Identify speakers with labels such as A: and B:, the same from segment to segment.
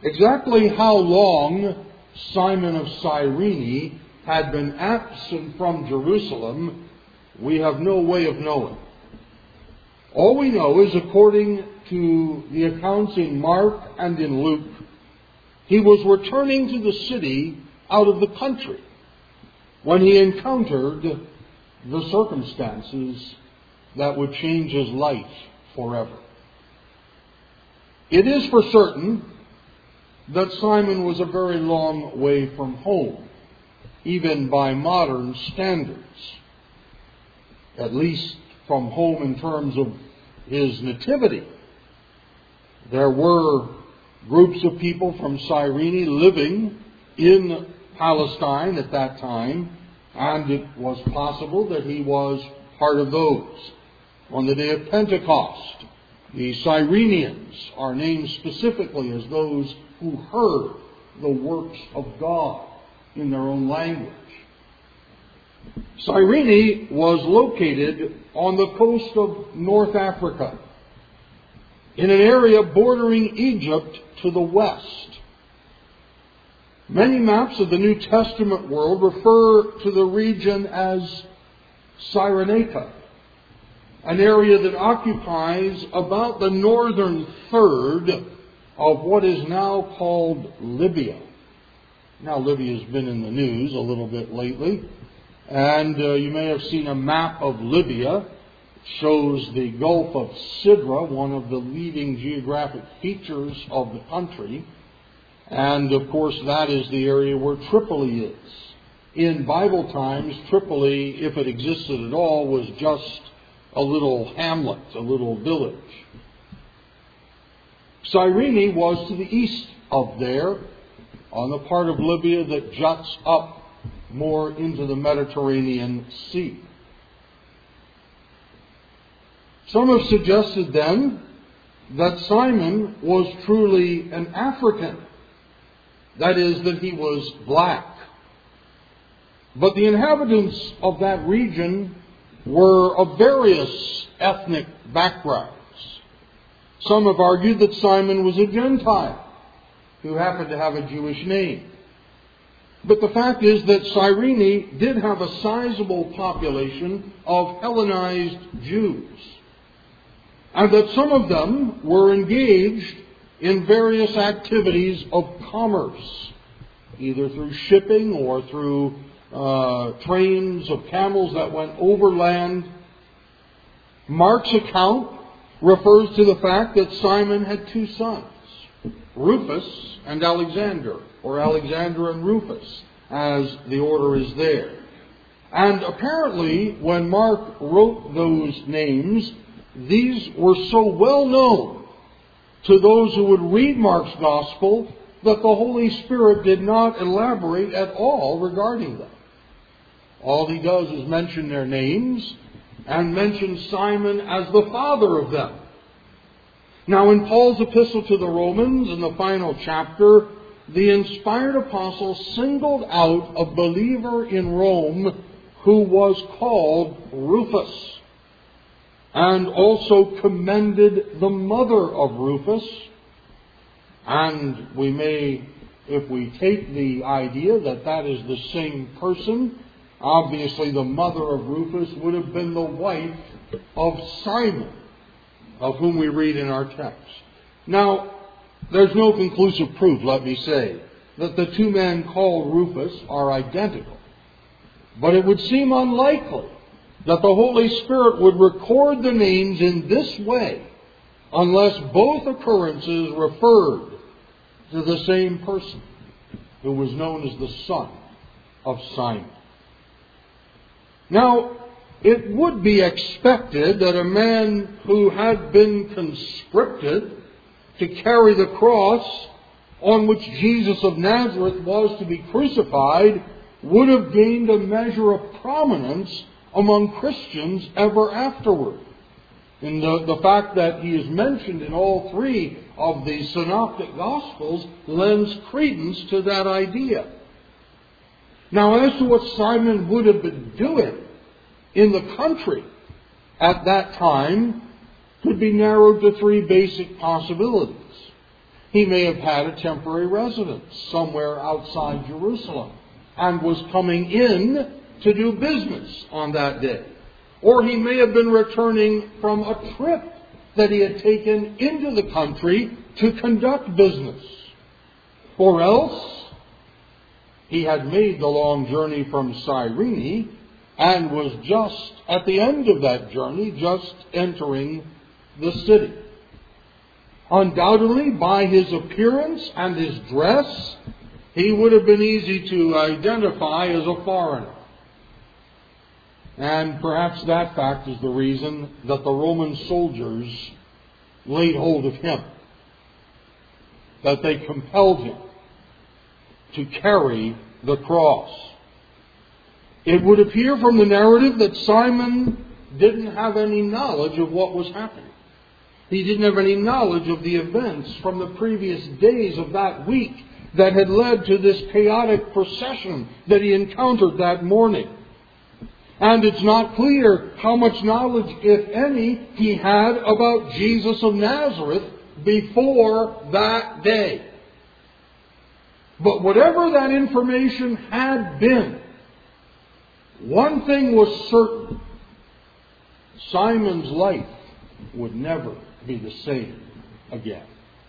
A: Exactly how long Simon of Cyrene had been absent from Jerusalem, we have no way of knowing. All we know is, according to the accounts in Mark and in Luke, he was returning to the city out of the country when he encountered the circumstances that would change his life forever. It is for certain that Simon was a very long way from home, even by modern standards, at least from home in terms of his nativity. There were groups of people from Cyrene living in Palestine at that time, and it was possible that he was part of those. On the day of Pentecost, the Cyrenians are named specifically as those who heard the works of God in their own language. Cyrene was located on the coast of North Africa, in an area bordering Egypt to the west. Many maps of the New Testament world refer to the region as Cyrenaica, an area that occupies about the northern third of what is now called Libya. Now, Libya has been in the news a little bit lately, and you may have seen a map of Libya. It shows the Gulf of Sidra, one of the leading geographic features of the country. And, of course, that is the area where Tripoli is. In Bible times, Tripoli, if it existed at all, was just a little hamlet, a little village. Cyrene was to the east of there, on the part of Libya that juts up more into the Mediterranean Sea. Some have suggested then that Simon was truly an African. That is, that he was black. But the inhabitants of that region were of various ethnic backgrounds. Some have argued that Simon was a Gentile who happened to have a Jewish name. But the fact is that Cyrene did have a sizable population of Hellenized Jews, and that some of them were engaged in various activities of commerce, either through shipping or through trains of camels that went overland. Mark's account refers to the fact that Simon had two sons, Rufus and Alexander, or Alexander and Rufus, as the order is there. And apparently, when Mark wrote those names, these were so well known to those who would read Mark's Gospel that the Holy Spirit did not elaborate at all regarding them. All he does is mention their names and mention Simon as the father of them. Now, in Paul's epistle to the Romans, in the final chapter, the inspired apostle singled out a believer in Rome who was called Rufus, and also commended the mother of Rufus. And we may, if we take the idea that that is the same person, obviously the mother of Rufus would have been the wife of Simon, of whom we read in our text. Now, there's no conclusive proof, let me say, that the two men called Rufus are identical. But it would seem unlikely that the Holy Spirit would record the names in this way unless both occurrences referred to the same person who was known as the son of Simon. Now, it would be expected that a man who had been conscripted to carry the cross on which Jesus of Nazareth was to be crucified would have gained a measure of prominence among Christians ever afterward. And the fact that he is mentioned in all three of the synoptic Gospels lends credence to that idea. Now, as to what Simon would have been doing in the country at that time could be narrowed to three basic possibilities. He may have had a temporary residence somewhere outside Jerusalem and was coming in to do business on that day. Or he may have been returning from a trip that he had taken into the country to conduct business. Or else, he had made the long journey from Cyrene and was just at the end of that journey, just entering the city. Undoubtedly, by his appearance and his dress, he would have been easy to identify as a foreigner. And perhaps that fact is the reason that the Roman soldiers laid hold of him, that they compelled him to carry the cross. It would appear from the narrative that Simon didn't have any knowledge of what was happening. He didn't have any knowledge of the events from the previous days of that week that had led to this chaotic procession that he encountered that morning. And it's not clear how much knowledge, if any, he had about Jesus of Nazareth before that day. But whatever that information had been, one thing was certain: Simon's life would never be the same again.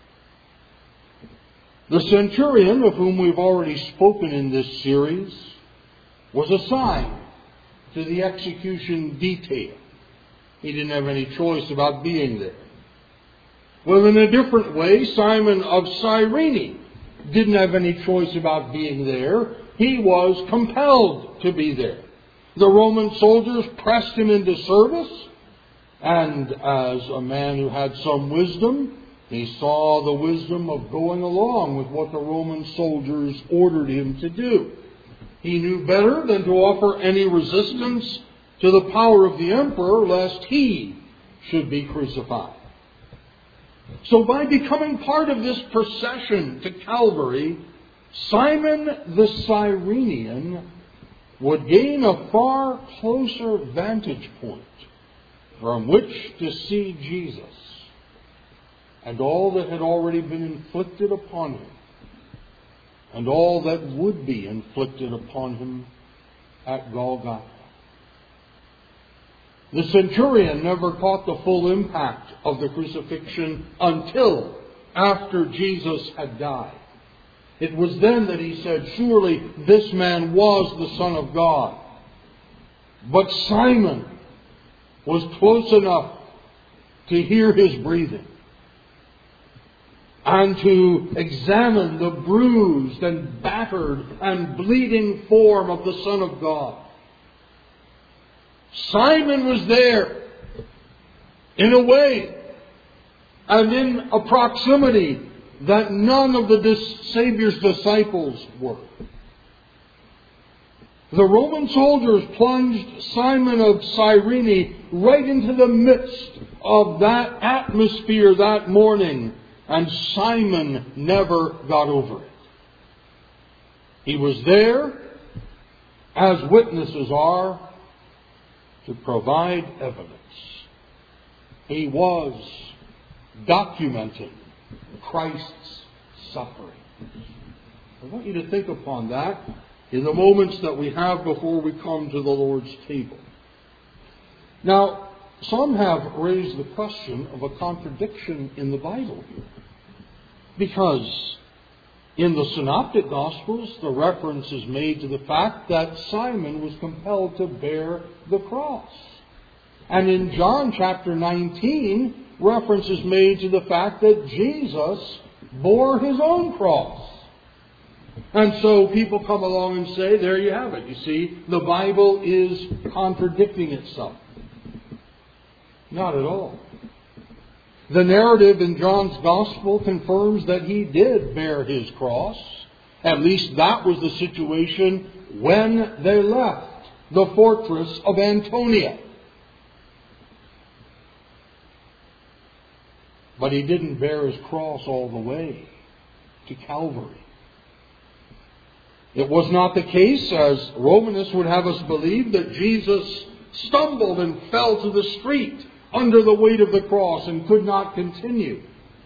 A: The centurion, of whom we've already spoken in this series, was assigned to the execution detail. He didn't have any choice about being there. Well, in a different way, Simon of Cyrene didn't have any choice about being there. He was compelled to be there. The Roman soldiers pressed him into service, and as a man who had some wisdom, he saw the wisdom of going along with what the Roman soldiers ordered him to do. He knew better than to offer any resistance to the power of the emperor, lest he should be crucified. So by becoming part of this procession to Calvary, Simon the Cyrenian would gain a far closer vantage point from which to see Jesus and all that had already been inflicted upon him and all that would be inflicted upon him at Golgotha. The centurion never caught the full impact of the crucifixion until after Jesus had died. It was then that he said, "Surely this man was the Son of God." But Simon was close enough to hear his breathing and to examine the bruised and battered and bleeding form of the Son of God. Simon was there in a way and in a proximity that none of the Savior's disciples were. The Roman soldiers plunged Simon of Cyrene right into the midst of that atmosphere that morning, and Simon never got over it. He was there, as witnesses are, to provide evidence. He was documenting Christ's suffering. I want you to think upon that in the moments that we have before we come to the Lord's table. Now, some have raised the question of a contradiction in the Bible here, because in the Synoptic Gospels, the reference is made to the fact that Simon was compelled to bear the cross. And in John chapter 19, reference is made to the fact that Jesus bore his own cross. And so people come along and say, there you have it. You see, the Bible is contradicting itself. Not at all. The narrative in John's Gospel confirms that he did bear his cross. At least that was the situation when they left the fortress of Antonia. But he didn't bear his cross all the way to Calvary. It was not the case, as Romanists would have us believe, that Jesus stumbled and fell to the street under the weight of the cross and could not continue.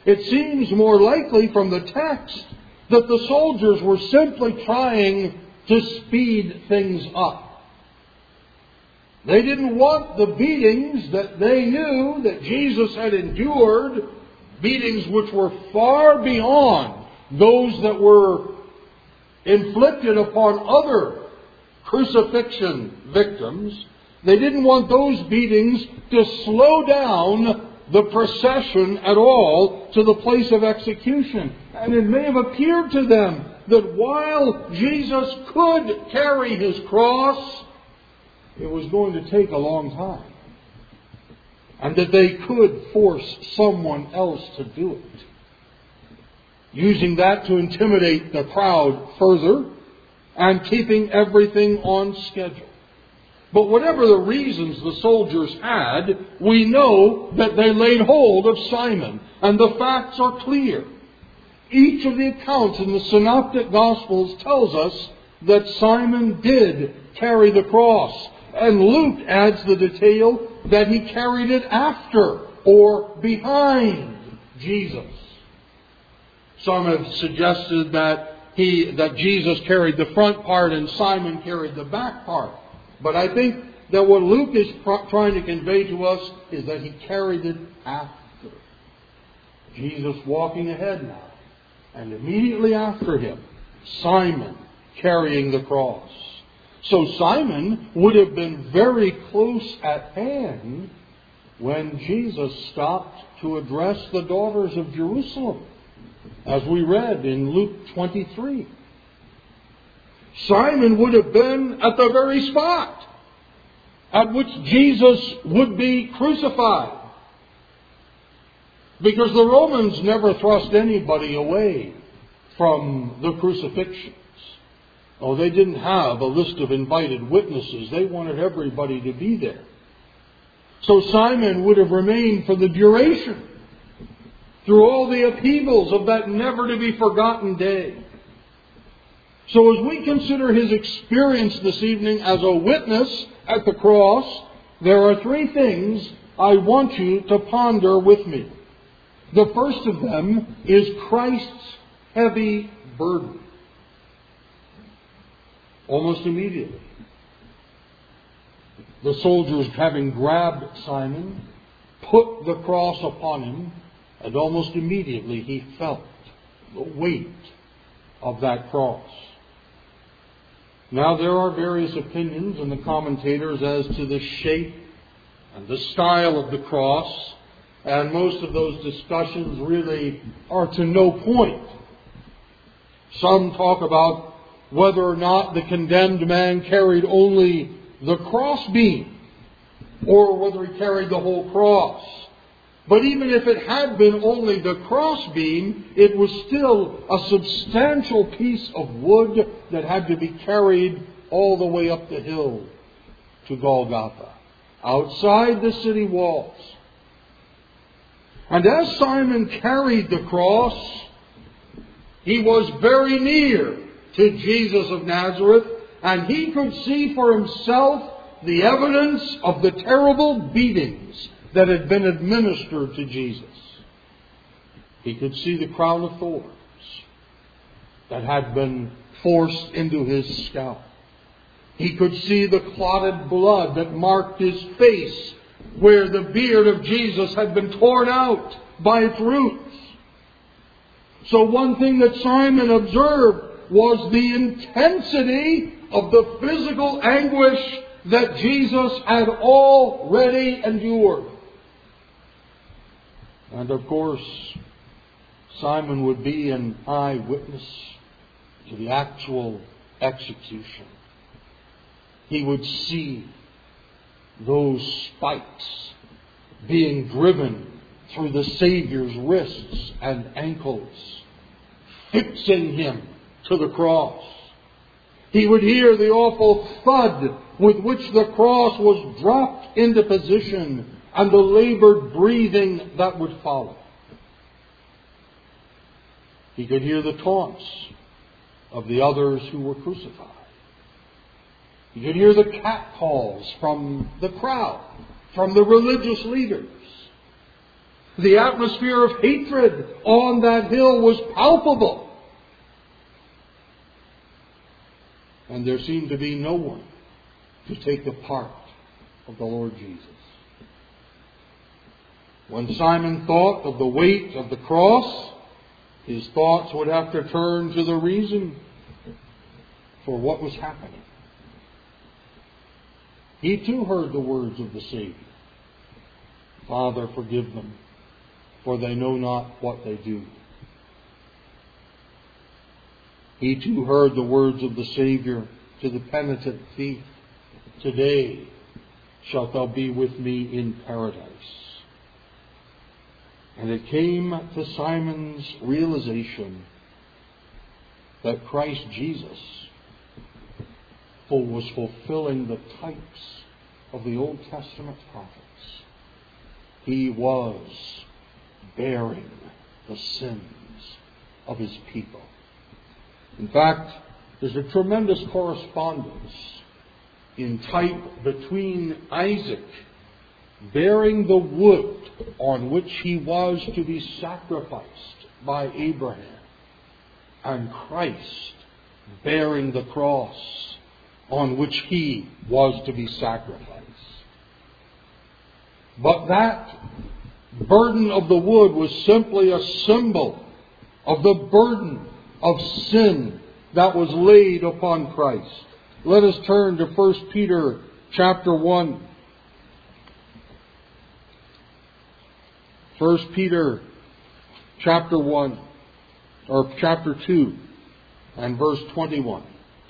A: It seems more likely from the text that the soldiers were simply trying to speed things up. They didn't want the beatings that they knew that Jesus had endured, beatings which were far beyond those that were inflicted upon other crucifixion victims. They didn't want those beatings to slow down the procession at all to the place of execution. And it may have appeared to them that while Jesus could carry his cross, it was going to take a long time. And that they could force someone else to do it, using that to intimidate the crowd further and keeping everything on schedule. But whatever the reasons the soldiers had, we know that they laid hold of Simon, and the facts are clear. Each of the accounts in the Synoptic Gospels tells us that Simon did carry the cross, and Luke adds the detail that he carried it after or behind Jesus. Some have suggested that Jesus carried the front part and Simon carried the back part. But I think that what Luke is trying to convey to us is that he carried it after. Jesus walking ahead now. And immediately after him, Simon carrying the cross. So Simon would have been very close at hand when Jesus stopped to address the daughters of Jerusalem, as we read in Luke 23. Simon would have been at the very spot at which Jesus would be crucified. Because the Romans never thrust anybody away from the crucifixions. Oh, they didn't have a list of invited witnesses. They wanted everybody to be there. So Simon would have remained for the duration, through all the upheavals of that never-to-be-forgotten day. So as we consider his experience this evening as a witness at the cross, there are three things I want you to ponder with me. The first of them is Christ's heavy burden. Almost immediately, the soldiers, having grabbed Simon, put the cross upon him, and almost immediately he felt the weight of that cross. Now, there are various opinions in the commentators as to the shape and the style of the cross, and most of those discussions really are to no point. Some talk about whether or not the condemned man carried only the crossbeam, or whether he carried the whole cross. But even if it had been only the crossbeam, it was still a substantial piece of wood that had to be carried all the way up the hill to Golgotha, outside the city walls. And as Simon carried the cross, he was very near to Jesus of Nazareth, and he could see for himself the evidence of the terrible beatings that had been administered to Jesus. He could see the crown of thorns that had been forced into his scalp. He could see the clotted blood that marked his face, where the beard of Jesus had been torn out by its roots. So one thing that Simon observed was the intensity of the physical anguish that Jesus had already endured. And of course, Simon would be an eyewitness to the actual execution. He would see those spikes being driven through the Savior's wrists and ankles, fixing him to the cross. He would hear the awful thud with which the cross was dropped into position and the labored breathing that would follow. He could hear the taunts of the others who were crucified. He could hear the catcalls from the crowd, from the religious leaders. The atmosphere of hatred on that hill was palpable. And there seemed to be no one to take the part of the Lord Jesus. When Simon thought of the weight of the cross, his thoughts would have to turn to the reason for what was happening. He too heard the words of the Savior. Father, forgive them, for they know not what they do. He too heard the words of the Savior to the penitent thief. Today shalt thou be with me in paradise. And it came to Simon's realization that Christ Jesus was fulfilling the types of the Old Testament prophets. He was bearing the sins of his people. In fact, there's a tremendous correspondence in type between Isaac bearing the wood on which he was to be sacrificed by Abraham, and Christ bearing the cross on which he was to be sacrificed. But that burden of the wood was simply a symbol of the burden of sin that was laid upon Christ. Let us turn to 1 Peter chapter 1. 1 Peter chapter 1, or chapter 2, and verse 21.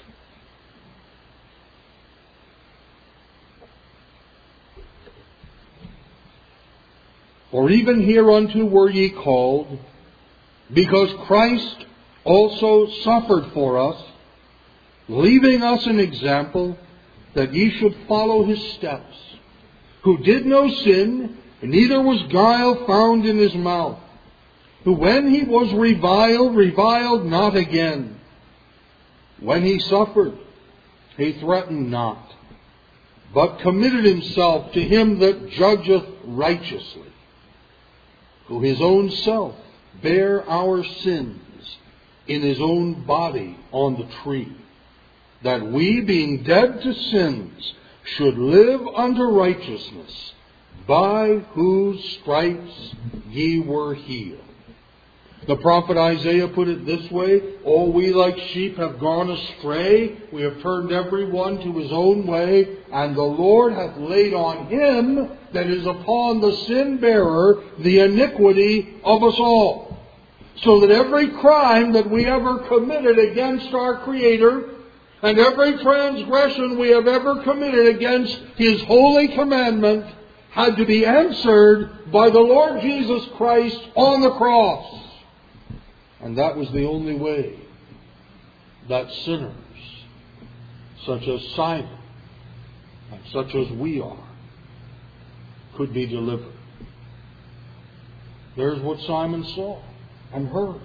A: For even hereunto were ye called, because Christ also suffered for us, leaving us an example that ye should follow his steps, who did no sin, neither was guile found in his mouth, who when he was reviled, reviled not again. When he suffered, he threatened not, but committed himself to him that judgeth righteously, who his own self bare our sins in his own body on the tree, that we, being dead to sins, should live unto righteousness, by whose stripes ye were healed. The prophet Isaiah put it this way: all we like sheep have gone astray. We have turned every one to his own way. And the Lord hath laid on him that is upon the sin bearer the iniquity of us all. So that every crime that we ever committed against our Creator, and every transgression we have ever committed against his holy commandment, had to be answered by the Lord Jesus Christ on the cross. And that was the only way that sinners, such as Simon, and such as we are, could be delivered. There's what Simon saw and heard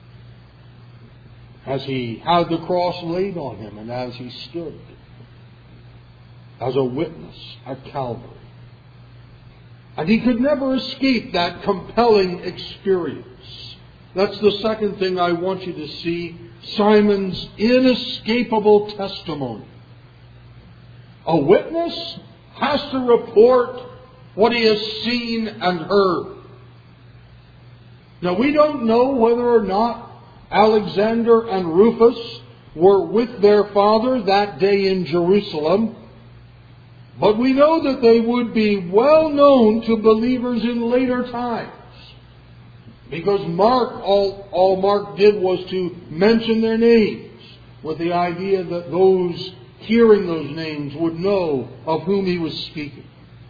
A: as he had the cross laid on him and as he stood as a witness at Calvary. And he could never escape that compelling experience. That's the second thing I want you to see: Simon's inescapable testimony. A witness has to report what he has seen and heard. Now, we don't know whether or not Alexander and Rufus were with their father that day in Jerusalem, but we know that they would be well known to believers in later times. Because all Mark did was to mention their names, with the idea that those hearing those names would know of whom he was speaking.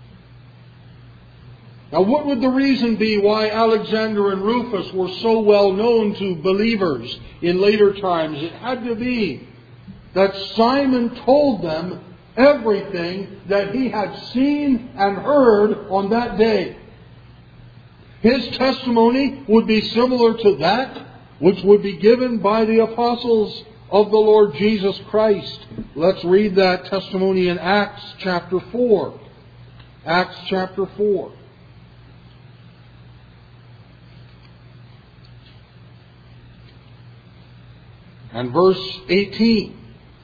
A: Now, what would the reason be why Alexander and Rufus were so well known to believers in later times? It had to be that Simon told them everything that he had seen and heard on that day. His testimony would be similar to that which would be given by the apostles of the Lord Jesus Christ. Let's read that testimony in Acts chapter 4. Acts chapter 4. And verse 18.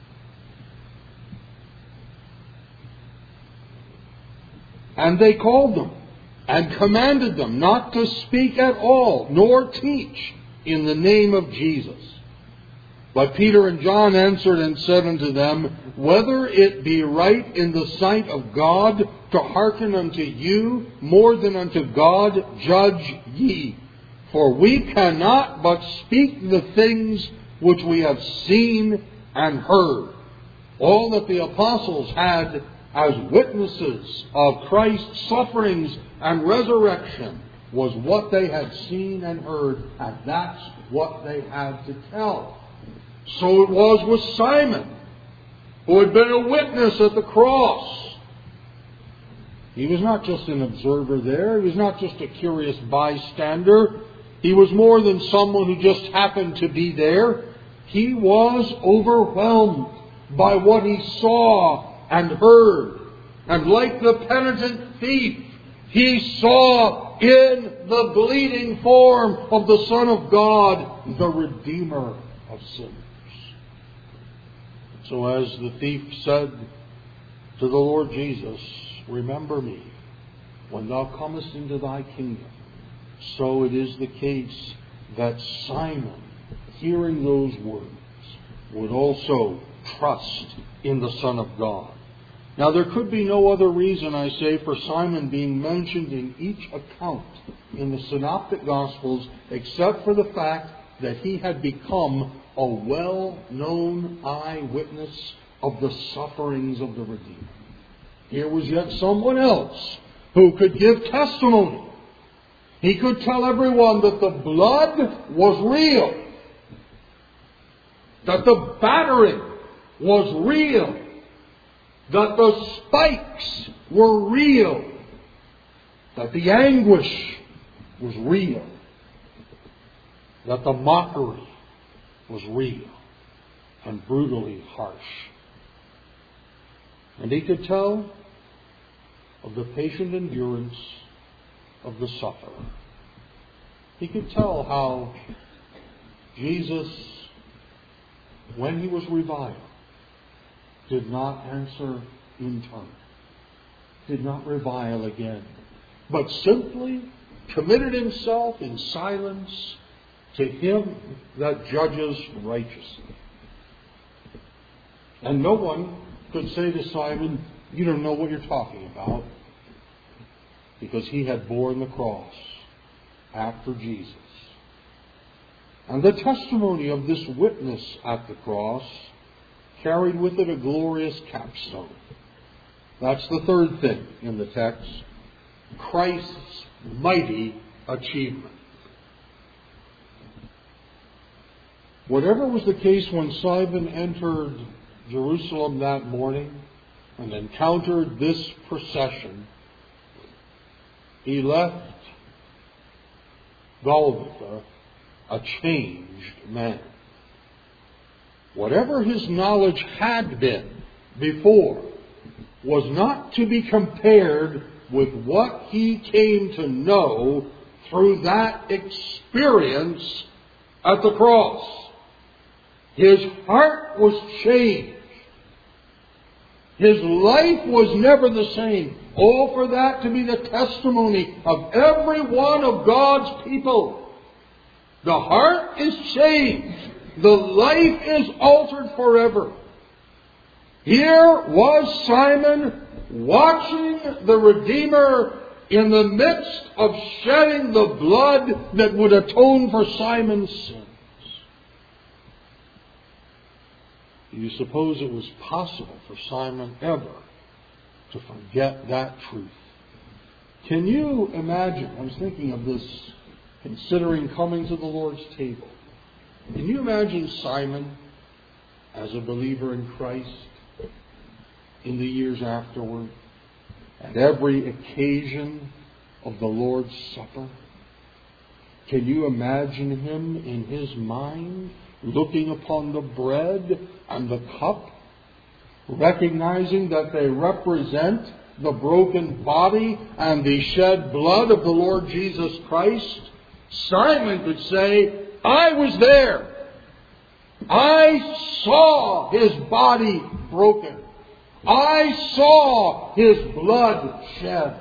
A: And they called them and commanded them not to speak at all, nor teach in the name of Jesus. But Peter and John answered and said unto them, Whether it be right in the sight of God to hearken unto you more than unto God, judge ye. For we cannot but speak the things which we have seen and heard. All that the apostles had as witnesses of Christ's sufferings and resurrection was what they had seen and heard, and that's what they had to tell. So it was with Simon, who had been a witness at the cross. He was not just an observer there. He was not just a curious bystander. He was more than someone who just happened to be there. He was overwhelmed by what he saw and heard. And like the penitent thief, he saw in the bleeding form of the Son of God the Redeemer of sinners. So as the thief said to the Lord Jesus, Remember me when thou comest into thy kingdom, so it is the case that Simon, hearing those words, would also trust in the Son of God. Now there could be no other reason, I say, for Simon being mentioned in each account in the Synoptic Gospels except for the fact that he had become a well-known eyewitness of the sufferings of the Redeemer. Here was yet someone else who could give testimony. He could tell everyone that the blood was real, that the battering was real, that the spikes were real, that the anguish was real, that the mockery was real and brutally harsh. And he could tell of the patient endurance of the sufferer. He could tell how Jesus, when he was reviled, did not answer in turn, did not revile again, but simply committed himself in silence to him that judges righteously. And no one could say to Simon, You don't know what you're talking about, because he had borne the cross after Jesus. And the testimony of this witness at the cross carried with it a glorious capstone. That's the third thing in the text. Christ's mighty achievement. Whatever was the case when Simon entered Jerusalem that morning and encountered this procession, he left Golgotha a changed man. Whatever his knowledge had been before was not to be compared with what he came to know through that experience at the cross. His heart was changed. His life was never the same. Oh, for that to be the testimony of every one of God's people. The heart is changed. The life is altered forever. Here was Simon watching the Redeemer in the midst of shedding the blood that would atone for Simon's sins. Do you suppose it was possible for Simon ever to forget that truth? Can you imagine? I was thinking of this, considering coming to the Lord's table. Can you imagine Simon as a believer in Christ in the years afterward, at every occasion of the Lord's Supper? Can you imagine him in his mind looking upon the bread and the cup, recognizing that they represent the broken body and the shed blood of the Lord Jesus Christ? Simon could say, I was there. I saw His body broken. I saw His blood shed.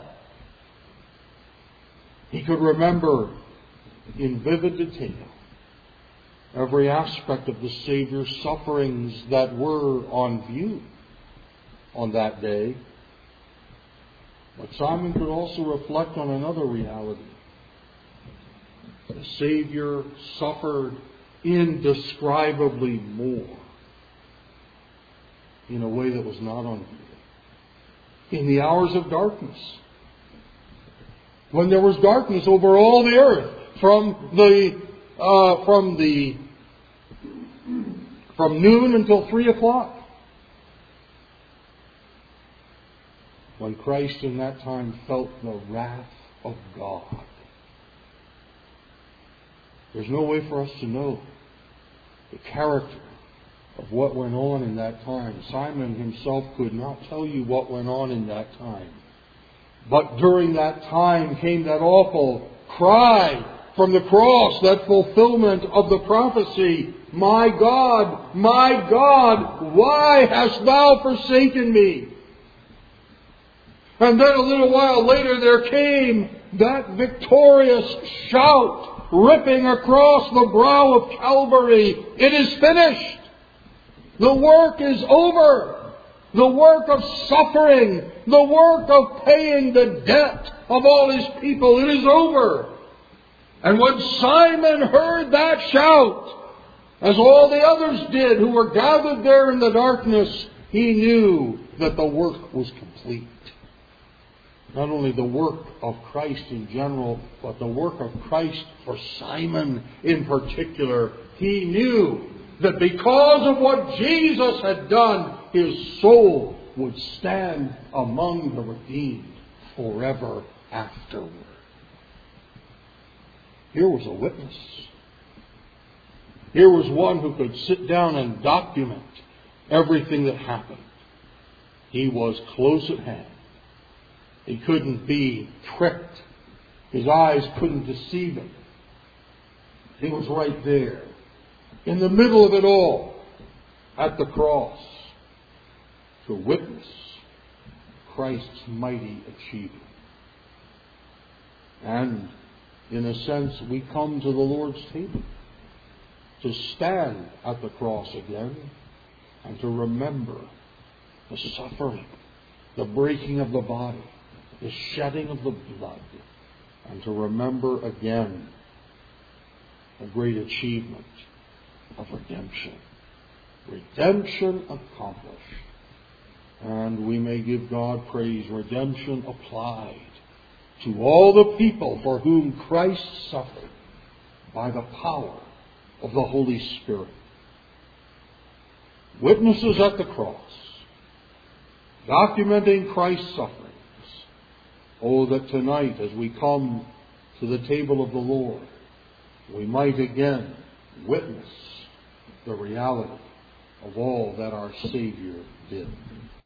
A: He could remember in vivid detail every aspect of the Savior's sufferings that were on view on that day. But Simon could also reflect on another reality. The Savior suffered indescribably more in a way that was not on view. In the hours of darkness, when there was darkness over all the earth, from noon until 3 o'clock. When Christ in that time felt the wrath of God. There's no way for us to know the character of what went on in that time. Simon himself could not tell you what went on in that time. But during that time came that awful cry from the cross, that fulfillment of the prophecy, my God, why hast thou forsaken me? And then a little while later there came that victorious shout ripping across the brow of Calvary. It is finished. The work is over. The work of suffering, the work of paying the debt of all His people, it is over. And when Simon heard that shout, as all the others did who were gathered there in the darkness, he knew that the work was complete. Not only the work of Christ in general, but the work of Christ for Simon in particular. He knew that because of what Jesus had done, his soul would stand among the redeemed forever afterward. Here was a witness. Here was one who could sit down and document everything that happened. He was close at hand. He couldn't be tricked. His eyes couldn't deceive him. He was right there, in the middle of it all, at the cross, to witness Christ's mighty achievement. And, in a sense, we come to the Lord's table to stand at the cross again and to remember the suffering, the breaking of the body, the shedding of the blood, and to remember again the great achievement of redemption. Redemption accomplished. And we may give God praise, redemption applied to all the people for whom Christ suffered by the power of the Holy Spirit. Witnesses at the cross, documenting Christ's sufferings. Oh, that tonight, as we come to the table of the Lord, we might again witness the reality of all that our Savior did.